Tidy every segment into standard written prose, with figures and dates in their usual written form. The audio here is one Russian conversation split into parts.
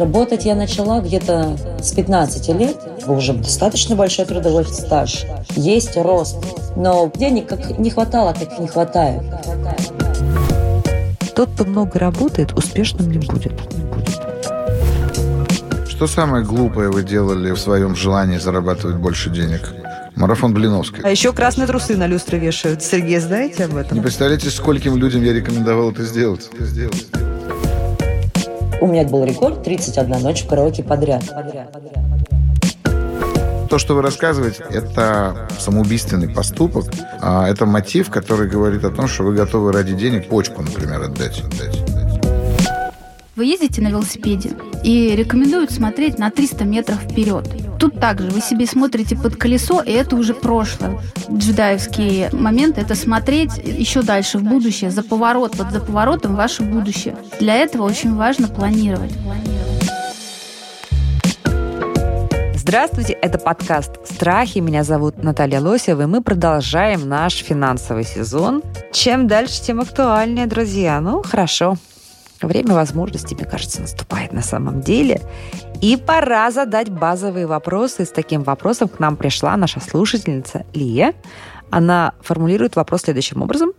Работать я начала где-то с 15 лет. Уже достаточно большой трудовой стаж. Есть рост, но денег как не хватало, как не хватает. Тот, кто много работает, успешным не будет. Что самое глупое вы делали в своем желании зарабатывать больше денег? Марафон Блиновской. А еще красные трусы на люстры вешают. Сергей, знаете об этом? Не представляете, скольким людям я рекомендовал это сделать? У меня был рекорд 31 ночь в караоке подряд. То, что вы рассказываете, это самоубийственный поступок. Это мотив, который говорит о том, что вы готовы ради денег почку, например, отдать. Вы ездите на велосипеде и рекомендуют смотреть на 300 метров вперед. Тут также вы себе смотрите под колесо, и это уже прошлое. Джедаевский момент – это смотреть еще дальше в будущее, за поворот, вот за поворотом ваше будущее. Для этого очень важно планировать. Здравствуйте, это подкаст «Страхи». Меня зовут Наталья Лосева, и мы продолжаем наш финансовый сезон. Чем дальше, тем актуальнее, друзья. Ну, хорошо. Время возможностей, мне кажется, наступает на самом деле. И пора задать базовые вопросы. С таким вопросом к нам пришла наша слушательница Лия. Она формулирует вопрос следующим образом.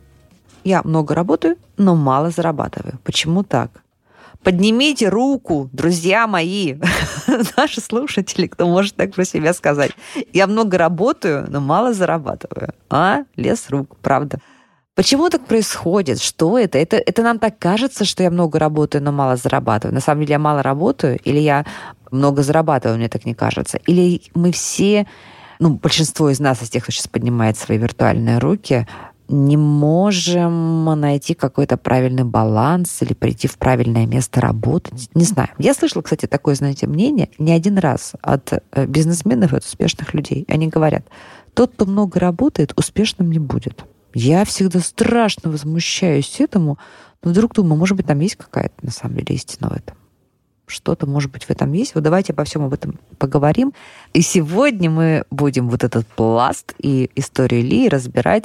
Я много работаю, но мало зарабатываю. Почему так? Поднимите руку, друзья мои, наши слушатели, кто может так про себя сказать. Я много работаю, но мало зарабатываю. Лес рук, правда. Почему так происходит? Что это? Это нам так кажется, что я много работаю, но мало зарабатываю. На самом деле я мало работаю, или я много зарабатываю, мне так не кажется. Или мы все, большинство из нас, из тех, кто сейчас поднимает свои виртуальные руки, не можем найти какой-то правильный баланс или прийти в правильное место работать. Не знаю. Я слышала, кстати, такое, мнение не один раз от бизнесменов и от успешных людей. Они говорят, тот, кто много работает, успешным не будет. Я всегда страшно возмущаюсь этому, но вдруг думаю, может быть, там есть какая-то, на самом деле, истина в этом. Что-то, может быть, в этом есть. Вот давайте обо всем об этом поговорим. И сегодня мы будем вот этот пласт и историю Лии разбирать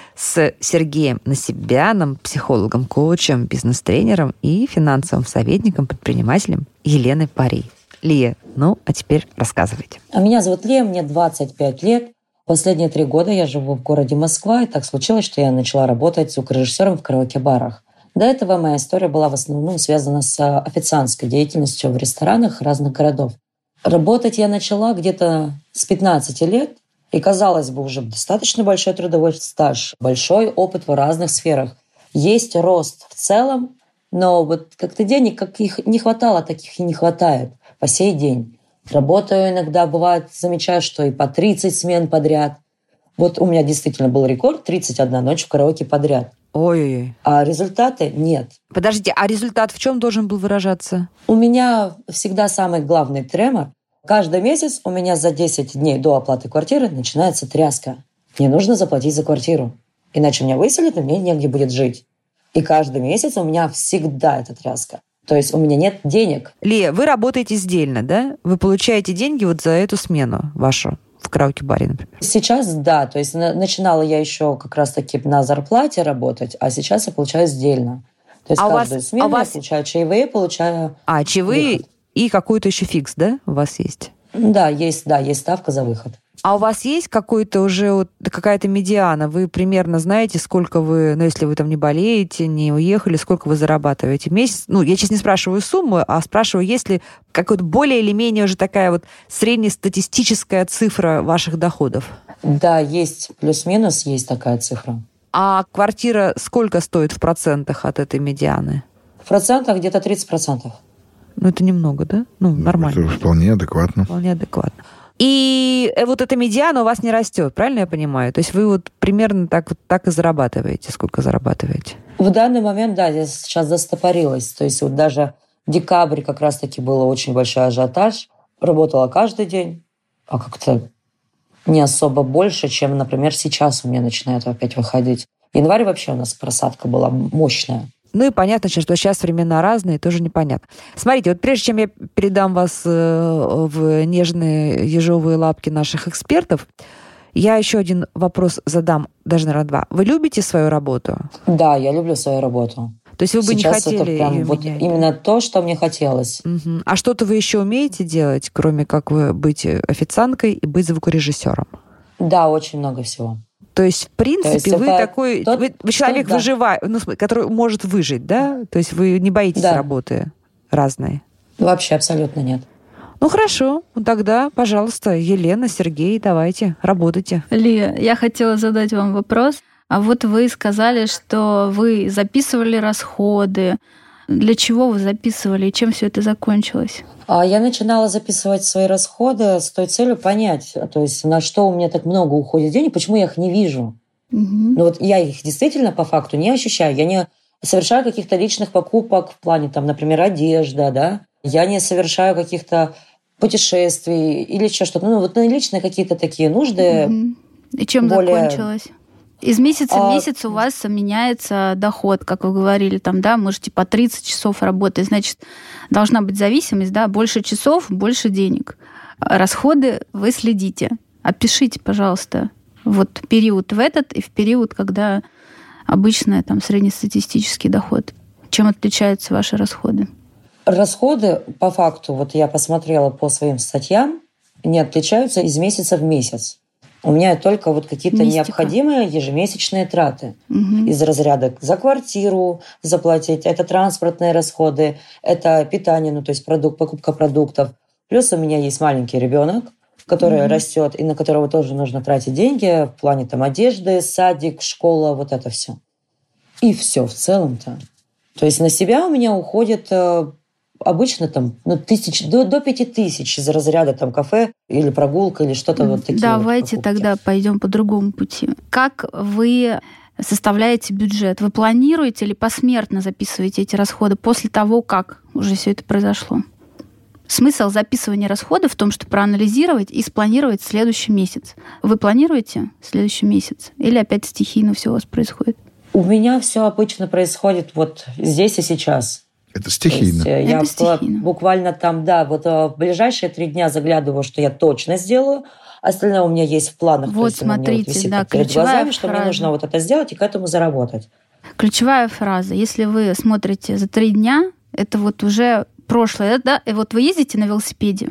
с Сергеем Насибяном, психологом, коучем, бизнес-тренером и финансовым советником, предпринимателем Еленой Парей. Лия, а теперь рассказывайте. Меня зовут Лия, мне 25 лет. Последние 3 года я живу в городе Москва, и так случилось, что я начала работать звукорежиссером в караоке-барах. До этого моя история была в основном связана с официантской деятельностью в ресторанах разных городов. Работать я начала где-то с 15 лет, и, казалось бы, уже достаточно большой трудовой стаж, большой опыт в разных сферах. Есть рост в целом, но вот как-то денег, как их не хватало, таких и не хватает по сей день. Работаю иногда, бывает, замечаю, что и по 30 смен подряд. Вот у меня действительно был рекорд 31 ночь в караоке подряд. Ой-ой-ой. А результаты нет. Подождите, а результат в чем должен был выражаться? У меня всегда самый главный тремор. Каждый месяц у меня за 10 дней до оплаты квартиры начинается тряска. Мне нужно заплатить за квартиру. Иначе меня выселят, и мне негде будет жить. И каждый месяц у меня всегда эта тряска. То есть у меня нет денег. Лия, вы работаете сдельно, да? Вы получаете деньги вот за эту смену вашу в караоке-баре, например? Сейчас да. То есть начинала я еще как раз-таки на зарплате работать, а сейчас я получаю сдельно. То есть каждую смену я получаю чаевые, получаю... чаевые выход. И какой-то еще фикс, да, у вас есть? Да, есть ставка за выход. А у вас есть какой-то уже какая-то медиана? Вы примерно знаете, сколько вы, если вы там не болеете, не уехали, сколько вы зарабатываете в месяц? Я сейчас не спрашиваю сумму, а спрашиваю, есть ли какая-то более или менее уже такая среднестатистическая цифра ваших доходов? Да, есть плюс-минус, есть такая цифра. А квартира сколько стоит в процентах от этой медианы? В процентах где-то 30%. Это немного, да? Нормально. Это вполне адекватно. Вполне адекватно. И вот эта медиана у вас не растет, правильно я понимаю? То есть вы примерно так и зарабатываете. Сколько зарабатываете? В данный момент, да, я сейчас застопорилась. То есть даже декабрь как раз-таки был очень большой ажиотаж. Работала каждый день, а как-то не особо больше, чем, например, сейчас у меня начинает опять выходить. Январь вообще у нас просадка была мощная. И понятно, что сейчас времена разные, тоже непонятно. Смотрите, прежде чем я передам вас в нежные ежовые лапки наших экспертов, я еще один вопрос задам, даже, наверное, 2. Вы любите свою работу? Да, я люблю свою работу. То То есть вы бы Сейчас не хотели это прям её вот менять? именно то, что мне хотелось. Мгм. А что-то вы еще умеете делать, кроме как вы быть официанткой и быть звукорежиссером? Да, очень много всего. То есть, в принципе, есть вы это такой... тот- вы человек да. который может выжить, да? То есть вы не боитесь Да. работы разные? Вообще абсолютно нет. Ну, хорошо. Ну, тогда, пожалуйста, Елена, Сергей, давайте, работайте. Ли, я хотела задать вам вопрос. А вот вы сказали, что вы записывали расходы. Для чего вы записывали и чем все это закончилось? Я начинала записывать свои расходы с той целью понять, то есть на что у меня так много уходит денег, почему я их не вижу. Мгм. Но вот я их действительно по факту не ощущаю. Я не совершаю каких-то личных покупок в плане, там, например, одежда, да. Я не совершаю каких-то путешествий или еще что-то. Ну, вот личные какие-то такие нужды. Мгм. И чем более- закончилось? Из месяца в А, месяц у вас меняется доход, как вы говорили, там, да, можете по 30 часов работать, значит, должна быть зависимость, да, больше часов, больше денег. Расходы вы следите. Опишите, пожалуйста, вот период в этот и в период, когда обычно там среднестатистический доход. Чем отличаются ваши расходы? Расходы, по факту, вот я посмотрела по своим статьям, не отличаются из месяца в месяц. У меня только вот какие-то Мистика. необходимые ежемесячные траты. Мгм. Из разряда за квартиру заплатить, это транспортные расходы, это питание, то есть покупка продуктов. Плюс у меня есть маленький ребенок, который растет, и на которого тоже нужно тратить деньги в плане там одежды, садик, школа, вот это все. И все в целом-то. То есть на себя у меня уходит обычно там до 5000 из разряда там кафе или прогулка или что-то вот такие. Давайте вот покупки. тогда пойдем по другому пути. Как вы составляете бюджет? Вы планируете или посмертно записываете эти расходы после того, как уже все это произошло? Смысл записывания расходов в том, что проанализировать и спланировать следующий месяц. Вы планируете следующий месяц? Или опять стихийно все у вас происходит? У меня все обычно происходит вот здесь и сейчас. Это стихийно. То есть, я Это стихийно. буквально там, да, вот в ближайшие 3 дня заглядываю, что я точно сделаю. Остальное у меня есть в планах. Вот то есть оно у меня смотрите, висит да, перед ключевая глазами, что мне фраза. нужно вот это сделать и к этому заработать. Ключевая фраза. Если вы смотрите за 3 дня, это вот уже прошлое. Да? И вот вы ездите на велосипеде.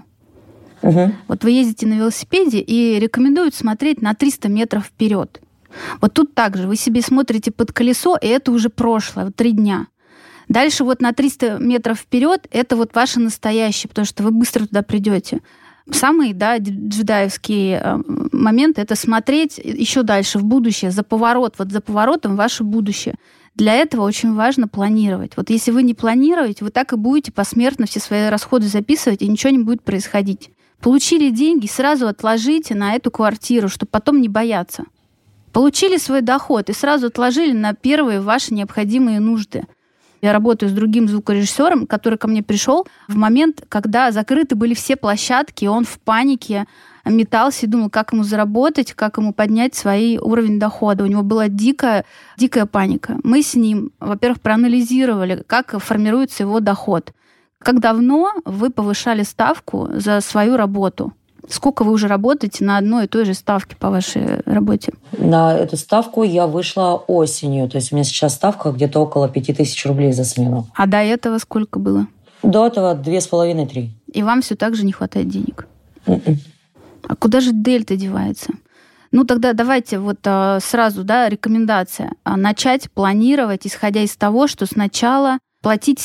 Угу. Вот вы ездите на велосипеде и рекомендуют смотреть на 300 метров вперед. Вот тут также вы себе смотрите под колесо, и это уже прошлое, вот 3 дня. Дальше вот на 300 метров вперед это вот ваше настоящее, потому что вы быстро туда придете. Самый, да, джедаевский момент — это смотреть еще дальше, в будущее, за поворот. Вот за поворотом ваше будущее. Для этого очень важно планировать. Вот если вы не планируете, вы так и будете посмертно все свои расходы записывать, и ничего не будет происходить. Получили деньги, сразу отложите на эту квартиру, чтобы потом не бояться. Получили свой доход и сразу отложили на первые ваши необходимые нужды. Я работаю с другим звукорежиссером, который ко мне пришел в момент, когда закрыты были все площадки, и он в панике метался и думал, как ему заработать, как ему поднять свой уровень дохода. У него была дикая паника. Мы с ним, во-первых, проанализировали, как формируется его доход. Как давно вы повышали ставку за свою работу? Сколько вы уже работаете на одной и той же ставке по вашей работе? На эту ставку я вышла осенью. То есть у меня сейчас ставка где-то около 5000 рублей за смену. А до этого сколько было? До этого 2,5-3. И вам все так же не хватает денег? Мгм. А куда же дельта девается? Ну, тогда давайте вот сразу, да, рекомендация. Начать планировать, исходя из того, что сначала платите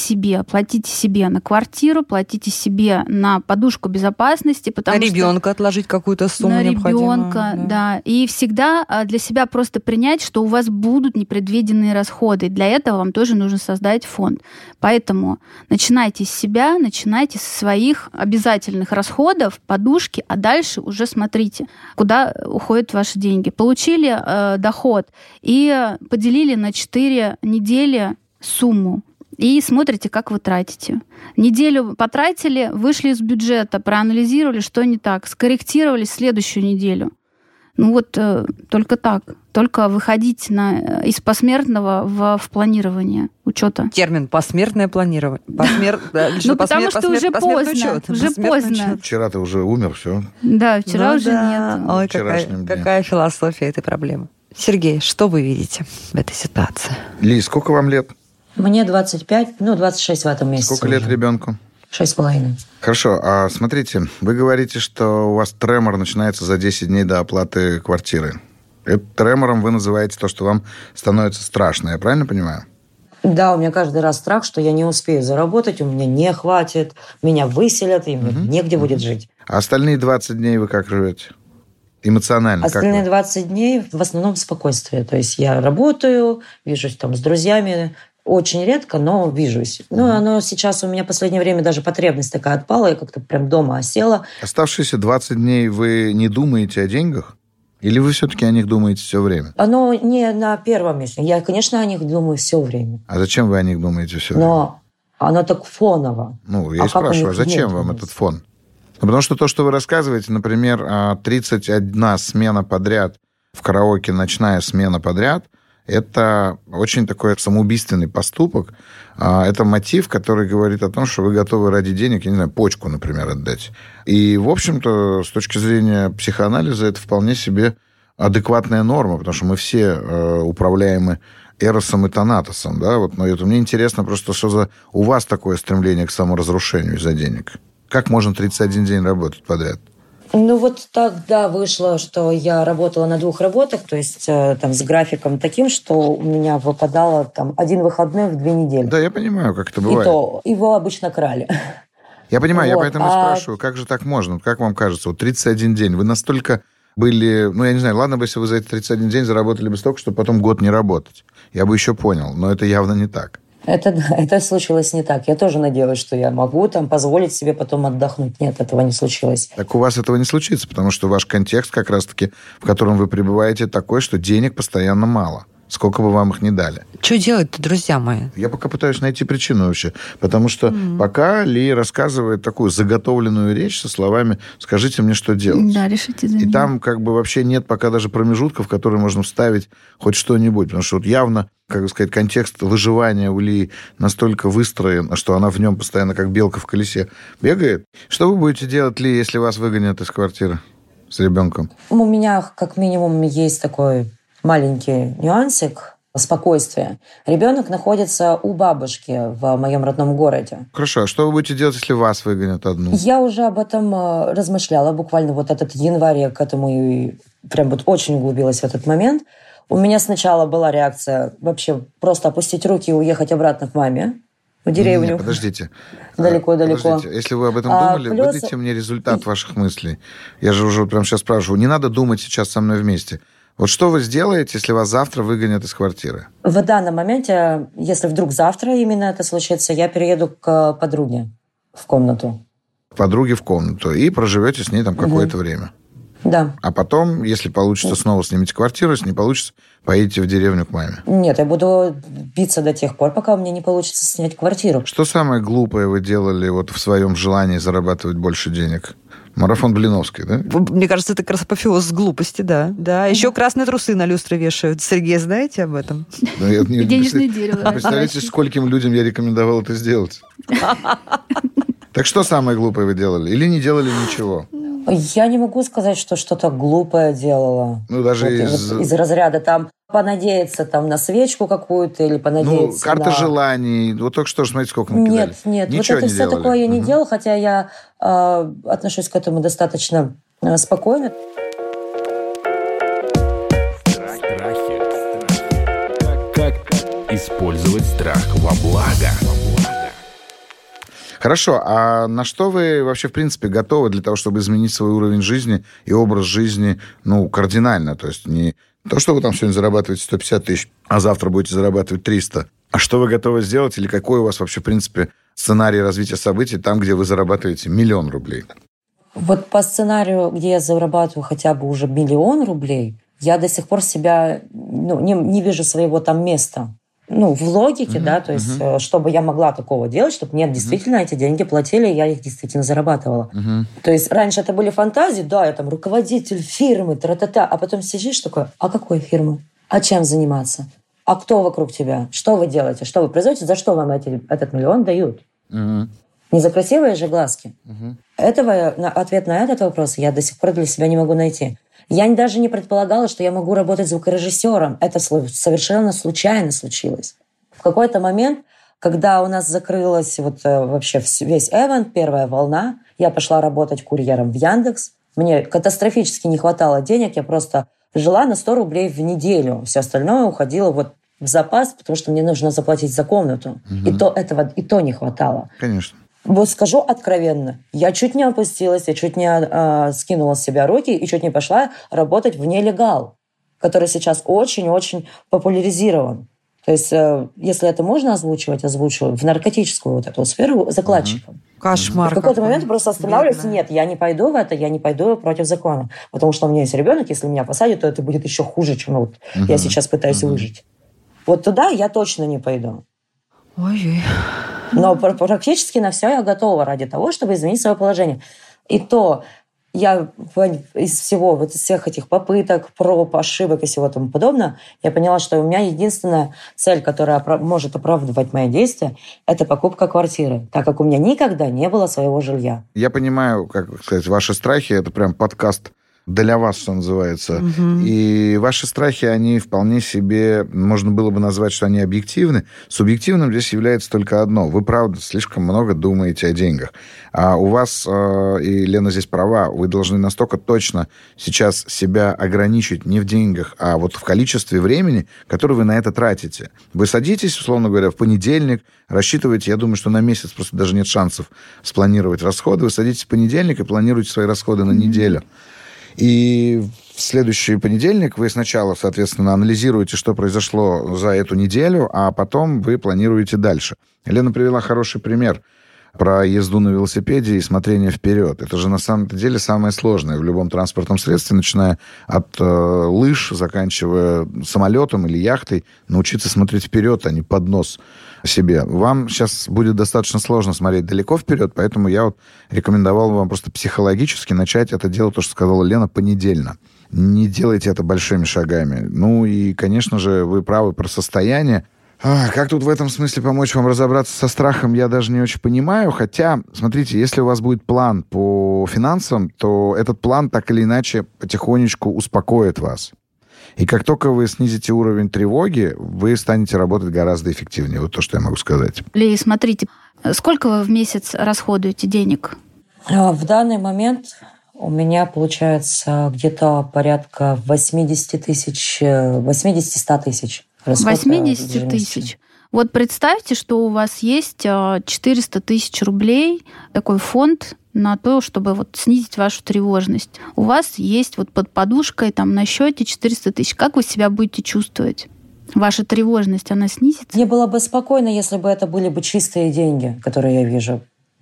себе на квартиру, платите себе на подушку безопасности, потому на ребенка отложить какую-то сумму на необходимую. ребенка, да. И всегда для себя просто принять, что у вас будут непредвиденные расходы. Для этого вам тоже нужно создать фонд. Поэтому начинайте с себя, начинайте со своих обязательных расходов, подушки, а дальше уже смотрите, куда уходят ваши деньги. Получили доход и поделили на 4 недели сумму. И смотрите, как вы тратите. Неделю потратили, вышли из бюджета, проанализировали, что не так, скорректировали следующую неделю. Ну вот только так. Только выходить из посмертного в планирование учета. Термин «посмертное планирование». Ну, потому что уже поздно. Уже поздно. Вчера ты уже умер, все. Да, вчера уже нет. Ой, Вчерашним днем. какая философия этой проблемы. Сергей, что вы видите в этой ситуации? Ли, сколько вам лет? Мне 25, 26 в этом месяце. Сколько лет уже. ребенку? 6,5. Хорошо, а смотрите, вы говорите, что у вас тремор начинается за 10 дней до оплаты квартиры. Это тремором вы называете то, что вам становится страшно, я правильно понимаю? Да, у меня каждый раз страх, что я не успею заработать, у меня не хватит, меня выселят, и мне негде будет жить. А остальные 20 дней вы как живете? Эмоционально? Остальные как 20 дней в основном спокойствие. То есть я работаю, вижусь там с друзьями, очень редко, но вижусь. Оно сейчас у меня в последнее время даже потребность такая отпала, я как-то прям дома осела. Оставшиеся 20 дней вы не думаете о деньгах? Или вы все-таки о них думаете все время? Оно не на первом месте. Я, конечно, о них думаю все время. А зачем вы о них думаете все время? Но оно так фоново. Я и спрашиваю, зачем вам этот фон? Потому что то, что вы рассказываете, например, 31 смена подряд в караоке, ночная смена подряд, это очень такой самоубийственный поступок. Это мотив, который говорит о том, что вы готовы ради денег, я не знаю, почку, например, отдать. И, в общем-то, с точки зрения психоанализа, это вполне себе адекватная норма, потому что мы все управляемы Эросом и Танатосом. Да? Но мне интересно просто, что за у вас такое стремление к саморазрушению из-за денег. Как можно 31 день работать подряд? Тогда вышло, что я работала на 2 работах, то есть там с графиком таким, что у меня выпадало там 1 выходной в 2 недели. Да, я понимаю, как это бывает. И то его обычно крали. Я понимаю, я поэтому и спрашиваю, как же так можно? Как вам кажется, 31 день, вы настолько были... я не знаю, ладно бы, если вы за эти 31 день заработали бы столько, чтобы потом год не работать. Я бы еще понял, но это явно не так. Это случилось не так. Я тоже надеялась, что я могу там позволить себе потом отдохнуть. Нет, этого не случилось. Так у вас этого не случится, потому что ваш контекст как раз-таки, в котором вы пребываете, такой, что денег постоянно мало. Сколько бы вам их ни дали. Что делать-то, друзья мои? Я пока пытаюсь найти причину вообще. Потому что пока Ли рассказывает такую заготовленную речь со словами «скажите мне, что делать». Да, решите за меня. И там вообще нет пока даже промежутков, в которые можно вставить хоть что-нибудь. Потому что явно, контекст выживания у Ли настолько выстроен, что она в нем постоянно как белка в колесе бегает. Что вы будете делать, Ли, если вас выгонят из квартиры с ребенком? У меня как минимум есть такой маленький нюансик спокойствия. Ребенок находится у бабушки в моем родном городе. Хорошо, а что вы будете делать, если вас выгонят одну? Я уже об этом размышляла. Буквально этот январь я к этому и прям очень углубилась в этот момент. У меня сначала была реакция вообще просто опустить руки и уехать обратно к маме в деревню. Нет, подождите. Далеко-далеко. Подождите. Если вы об этом думали, выдайте мне результат ваших мыслей. Я же уже прямо сейчас спрашиваю. Не надо думать сейчас со мной вместе. Что вы сделаете, если вас завтра выгонят из квартиры? В данном моменте, если вдруг завтра именно это случится, я перееду к подруге в комнату. К подруге в комнату. И проживете с ней там какое-то время. Да. А потом, если получится, снова снимите квартиру, если не получится, поедете в деревню к маме. Нет, я буду биться до тех пор, пока у меня не получится снять квартиру. Что самое глупое вы делали в своем желании зарабатывать больше денег? Марафон Блиновской, да? Мне кажется, это как раз апофеоз глупости, да. Да, еще красные трусы на люстры вешают. Сергей, знаете об этом? Денежное дерево. Представляете, скольким людям я рекомендовал это сделать? Так что самое глупое вы делали? Или не делали ничего? Я не могу сказать, что что-то глупое делала. Даже из разряда там понадеяться на свечку какую-то или понадеяться карта желаний. Только что, смотрите, сколько накидали. Нет. Ничего это не все делали. такое я не делала, хотя я отношусь к этому достаточно спокойно. Как использовать страх во благо? Хорошо, а на что вы вообще, в принципе, готовы для того, чтобы изменить свой уровень жизни и образ жизни, кардинально? То есть не то, что вы там сегодня зарабатываете 150 тысяч, а завтра будете зарабатывать 300. А что вы готовы сделать или какой у вас вообще, в принципе, сценарий развития событий там, где вы зарабатываете 1 000 000 рублей? По сценарию, где я зарабатываю хотя бы уже 1 000 000 рублей, я до сих пор себя не вижу своего там места. В логике, да, то есть, чтобы я могла такого делать, чтобы мне действительно эти деньги платили, и я их действительно зарабатывала. То есть раньше это были фантазии, да, я там руководитель фирмы, тра-та-та, а потом сидишь такой, а какой фирмы? А чем заниматься? А кто вокруг тебя? Что вы делаете? Что вы производите? За что вам этот 1 000 000 дают? Не за красивые же глазки. Ответ на этот вопрос я до сих пор для себя не могу найти. Я даже не предполагала, что я могу работать звукорежиссером. Это совершенно случайно случилось. В какой-то момент, когда у нас закрылась вообще весь эвент, первая волна, я пошла работать курьером в Яндекс. Мне катастрофически не хватало денег, я просто жила на 100 рублей в неделю. Все остальное уходило в запас, потому что мне нужно заплатить за комнату. И то не хватало. Конечно. Вот скажу откровенно, я чуть не опустилась, я чуть не скинула с себя руки и чуть не пошла работать в нелегал, который сейчас очень-очень популяризирован. То есть, если это можно озвучивать, озвучиваю в наркотическую эту сферу закладчикам. Кошмар. В какой-то момент я просто останавливаюсь, нет, я не пойду в это, я не пойду против закона. Потому что у меня есть ребенок, если меня посадят, то это будет еще хуже, чем я сейчас пытаюсь выжить. Вот туда я точно не пойду. Ой-ой. Но практически на все я готова ради того, чтобы изменить свое положение. И то я из всех этих попыток, проб, ошибок и всего тому подобное, я поняла, что у меня единственная цель, которая может оправдывать мои действия, это покупка квартиры, так как у меня никогда не было своего жилья. Я понимаю, как сказать, ваши страхи, это прям подкаст для вас, что называется. И ваши страхи, они вполне себе, можно было бы назвать, что они объективны. Субъективным здесь является только одно. Вы, правда, слишком много думаете о деньгах. А у вас, и Лена здесь права, вы должны настолько точно сейчас себя ограничить не в деньгах, а вот в количестве времени, которое вы на это тратите. Вы садитесь, условно говоря, в понедельник, рассчитываете, я думаю, что на месяц просто даже нет шансов спланировать расходы. Вы садитесь в понедельник и планируете свои расходы на неделю. И в следующий понедельник вы сначала, соответственно, анализируете, что произошло за эту неделю, а потом вы планируете дальше. Лена привела хороший пример про езду на велосипеде и смотрение вперед. Это же на самом деле самое сложное в любом транспортном средстве, начиная от лыж, заканчивая самолетом или яхтой, научиться смотреть вперед, а не под нос себе. Вам сейчас будет достаточно сложно смотреть далеко вперед, поэтому я рекомендовал вам просто психологически начать это делать, то, что сказала Лена, понедельно. Не делайте это большими шагами. Ну и, конечно же, вы правы про состояние. Как тут в этом смысле помочь вам разобраться со страхом, я даже не очень понимаю. Хотя, смотрите, если у вас будет план по финансам, то этот план так или иначе потихонечку успокоит вас. И как только вы снизите уровень тревоги, вы станете работать гораздо эффективнее. Вот то, что я могу сказать. Лея, смотрите, сколько вы в месяц расходуете денег? В данный момент у меня получается где-то порядка 80-100 тысяч. 80 тысяч. Вот представьте, что у вас есть 400 тысяч рублей, такой фонд на то, чтобы снизить вашу тревожность. У вас есть под подушкой на счете 400 тысяч. Как вы себя будете чувствовать? Ваша тревожность, она снизится? Мне было бы спокойно, если бы это были бы чистые деньги, которые я вижу.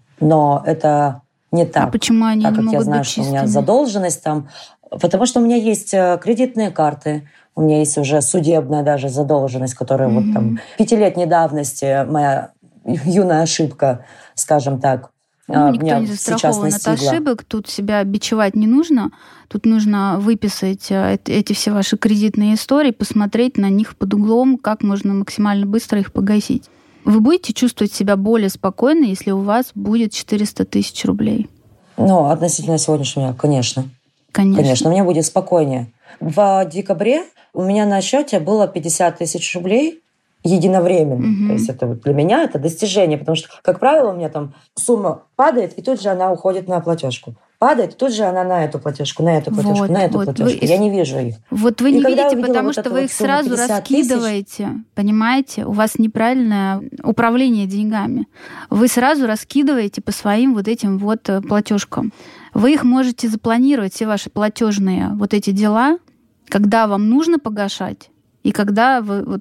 Но это не так. А почему они так не как могут я знаю, быть что чистыми? у меня задолженность там. Потому что у меня есть кредитные карты, у меня есть уже судебная даже задолженность, которая 5-летней давности, моя юная ошибка, скажем так, никто не застрахован от ошибок, тут себя бичевать не нужно, тут нужно выписать эти все ваши кредитные истории, посмотреть на них под углом, как можно максимально быстро их погасить. Вы будете чувствовать себя более спокойно, если у вас будет 400 тысяч рублей? Относительно сегодняшнего, конечно. Конечно, мне будет спокойнее. В декабре у меня на счете было 50 тысяч рублей единовременно. То есть это для меня это достижение, потому что, как правило, у меня там сумма падает, и тут же она уходит на платежку. Падает, и тут же она на эту платежку, на эту платежку, на эту платежку. Я не вижу их. Вот вы не видите, потому что вы их сразу раскидываете. Понимаете? У вас неправильное управление деньгами. Вы сразу раскидываете по своим этим платежкам. Вы их можете запланировать, все ваши платежные эти дела, когда вам нужно погашать, и когда вы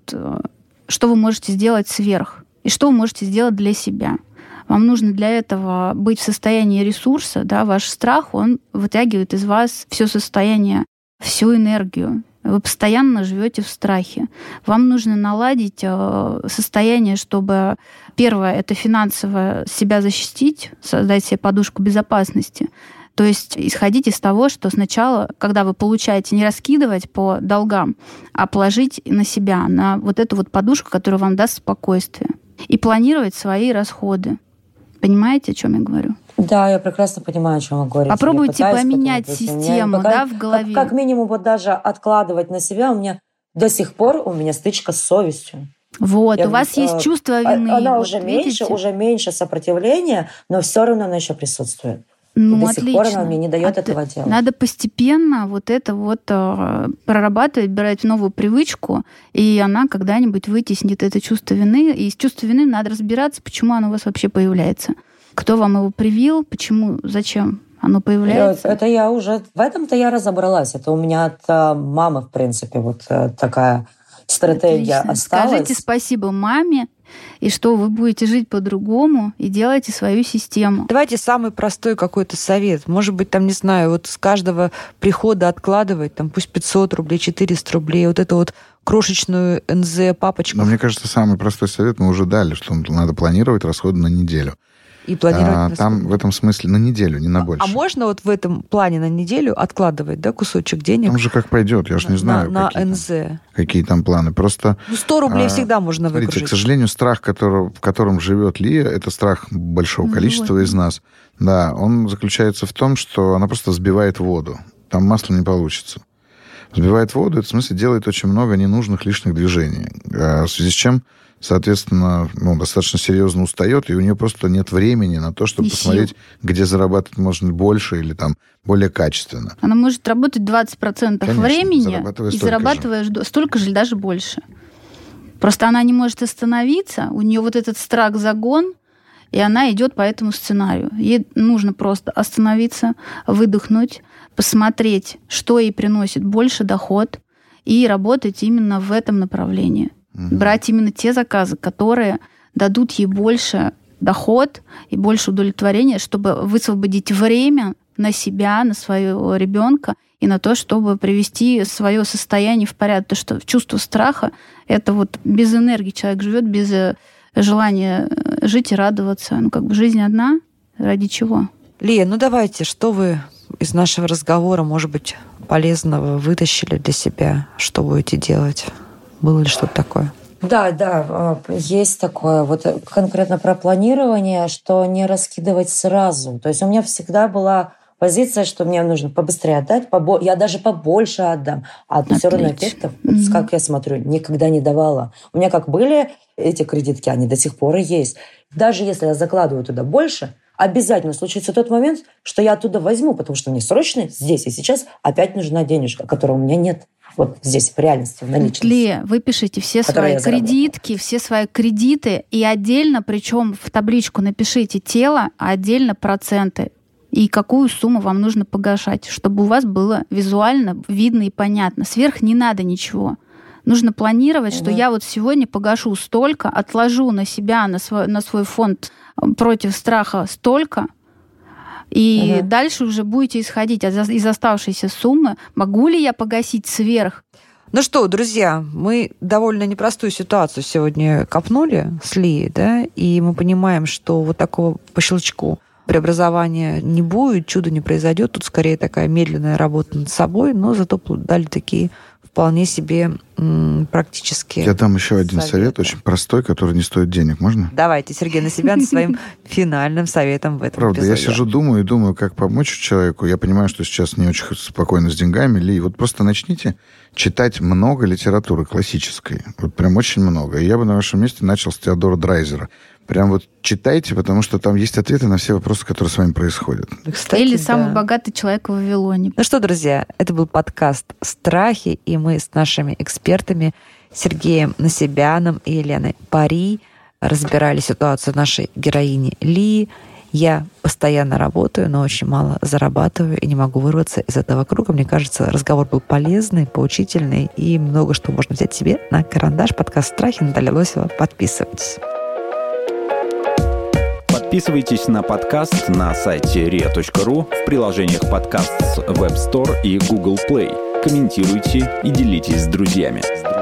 что вы можете сделать сверх, и что вы можете сделать для себя. Вам нужно для этого быть в состоянии ресурса, да, ваш страх, он вытягивает из вас все состояние, всю энергию. Вы постоянно живете в страхе. Вам нужно наладить состояние, чтобы, первое, это финансово себя защитить, создать себе подушку безопасности. То есть исходить из того, что сначала, когда вы получаете, не раскидывать по долгам, а положить на себя, на эту подушку, которая вам даст спокойствие. И планировать свои расходы. Понимаете, о чем я говорю? Да, я прекрасно понимаю, о чем вы говорите. Попробуйте поменять систему, в голове. Как минимум даже откладывать на себя. У меня до сих пор стычка с совестью. Вот, у вас есть чувство вины. Она вот, уже меньше сопротивления, но все равно она еще присутствует. Ну, до отлично. сих пор она мне не дает этого делать. Надо постепенно вот это вот прорабатывать, брать новую привычку, и она когда-нибудь вытеснит это чувство вины. И с чувством вины надо разбираться, почему оно у вас вообще появляется. Кто вам его привил, почему, зачем оно появляется. Это я уже... В этом-то я разобралась. Это у меня от мамы, в принципе, вот такая стратегия Отлично. осталась. Скажите спасибо маме, и что вы будете жить по-другому и делайте свою систему. Давайте самый простой какой-то совет. Может быть, там, не знаю, вот с каждого прихода откладывать, там, пусть 500 рублей, 400 рублей, вот эту вот крошечную НЗ-папочку. Но мне кажется, самый простой совет мы уже дали, что надо планировать расходы на неделю. И планировать там в этом смысле на неделю, не на больше. А можно вот в этом плане на неделю откладывать, да, кусочек денег? Там же как пойдет, я ж не знаю. На НЗ. Какие там планы. Просто... 100 рублей всегда можно смотрите, выкружить. к сожалению, страх, в котором живет Лия, это страх большого количества из нас. Да, он заключается в том, что она просто взбивает воду. Там масло не получится. Взбивает воду, это в смысле делает очень много ненужных лишних движений. В связи с чем, соответственно, достаточно серьезно устает, и у нее просто нет времени на то, чтобы посмотреть, где зарабатывать можно больше или там более качественно. Она может работать 20% Конечно, времени и зарабатывая столько же или даже больше. Просто она не может остановиться, у нее вот этот страх-загон, и она идет по этому сценарию. Ей нужно просто остановиться, выдохнуть, посмотреть, что ей приносит больше доход, и работать именно в этом направлении. Брать именно те заказы, которые дадут ей больше доход и больше удовлетворения, чтобы высвободить время на себя, на своего ребенка и на то, чтобы привести свое состояние в порядок. Потому что чувство страха — это вот без энергии человек живет, без желания жить и радоваться. Жизнь одна, ради чего? Лия, давайте, что вы из нашего разговора, может быть, полезного вытащили для себя? Что будете делать? Было ли что-то такое? Да, есть такое. Вот конкретно про планирование, что не раскидывать сразу. То есть у меня всегда была позиция, что мне нужно побыстрее отдать, я даже побольше отдам. А все равно эффектов, как я смотрю, никогда не давала. У меня как были эти кредитки, они до сих пор и есть. Даже если я закладываю туда больше, обязательно случится тот момент, что я оттуда возьму, потому что мне срочно здесь и сейчас опять нужна денежка, которой у меня нет. Вот здесь, в реальности, в наличности. Лия, вы пишите все свои кредитки, все свои кредиты, и отдельно, причем в табличку напишите тело, а отдельно проценты. И какую сумму вам нужно погашать, чтобы у вас было визуально видно и понятно. Сверх не надо ничего. Нужно планировать, что я вот сегодня погашу столько, отложу на себя, на свой фонд против страха столько, и дальше уже будете исходить из оставшейся суммы. Могу ли я погасить сверх? Ну что, друзья, мы довольно непростую ситуацию сегодня копнули с Лией, да, и мы понимаем, что вот такого по щелчку преобразования не будет, чудо не произойдет. Тут скорее такая медленная работа над собой, но зато дали такие вполне себе практически. Я дам еще один совет, очень простой, который не стоит денег. Можно? Давайте, Сергей Насибян, своим финальным советом в этом Правда, эпизоде. Я сижу, думаю, как помочь человеку. Я понимаю, что сейчас не очень спокойно с деньгами. Ли, вот просто начните читать много литературы классической. Вот прям очень много. И я бы на вашем месте начал с Теодора Драйзера. Прям вот читайте, потому что там есть ответы на все вопросы, которые с вами происходят. Кстати, или самый богатый человек в Вавилоне. Ну что, друзья, это был подкаст «Страхи», и мы с нашими экспертами Сергеем Насибяном и Еленой Пари разбирали ситуацию нашей героини Ли. Я постоянно работаю, но очень мало зарабатываю и не могу вырваться из этого круга. Мне кажется, разговор был полезный, поучительный, и много что можно взять себе на карандаш. Подкаст «Страхи», Наталья Лосева. Подписывайтесь. Подписывайтесь на подкаст на сайте ria.ru, в приложениях подкаст с Web Store и Google Play. Комментируйте и делитесь с друзьями.